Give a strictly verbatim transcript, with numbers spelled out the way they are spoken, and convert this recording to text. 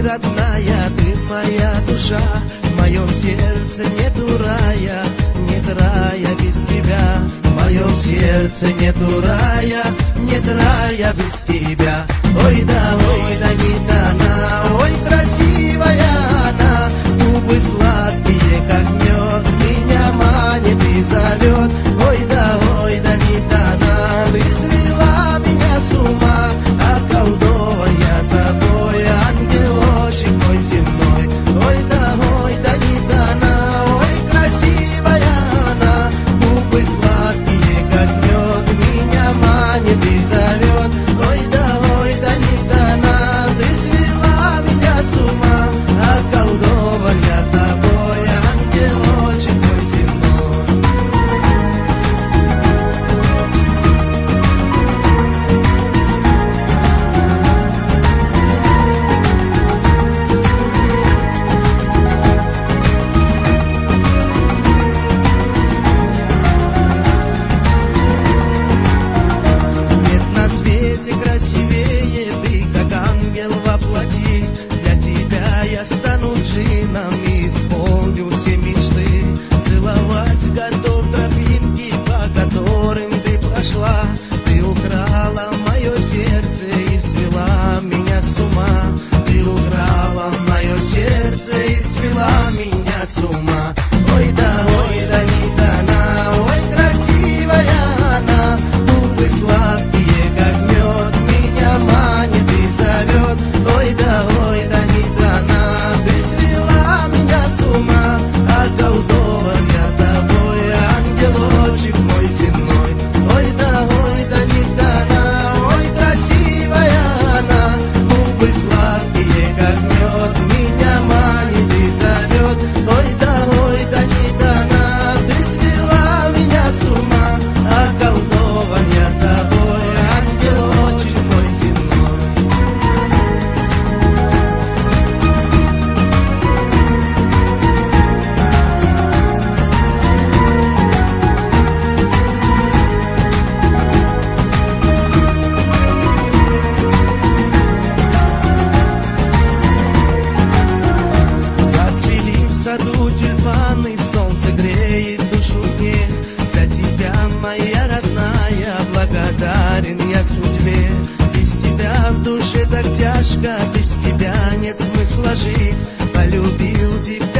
родная, ты моя душа. В моем сердце нету рая, нет рая без тебя. В моем сердце нету рая, нет рая без тебя. Ой да, ой да, не она, ой, красивая она. Губы сладкие, как мед, меня манит и зовет. Ой да, ой да, не она, ты свела меня с ума. Околдован я тобой, ангелочек мой земной. Ой да, ой да, не она, ой, красивая она. Губы сладкие, как мед, меня манит и зовет. Ой да, ой да, не она, ты свела меня с ума. Околдован я тобой, ангелочек мой земной. Красивее ты, как ангел во плоти. Для тебя я стану джином и исполню все мечты. Целовать готов тропинки, по которым ты прошла. Ты украла мое сердце и свела меня с ума. Ты украла мое сердце и свела меня с ума. Ой да, ой да, не она, ой, красивая она. Губы сладкие, как мед, меня манит и зовет. Ой да, ой да, не она, ты свела меня с ума. Околдован я тобой, ангелочек мой земной. Ой да, ой да, не она, ой, красивая она. Губы сладкие, как мед, меня манит и зовет. Ой да, ой да, не она, ты свела меня с ума. Околдован я тобой, ангелочек мой земной. Зацвели в саду тюльпаны, солнце греет душу мне. За тебя, моя родная, благодарен я судьбе. Без тебя в душе так тяжко, без тебя нет смысла жить. Полюбил тебя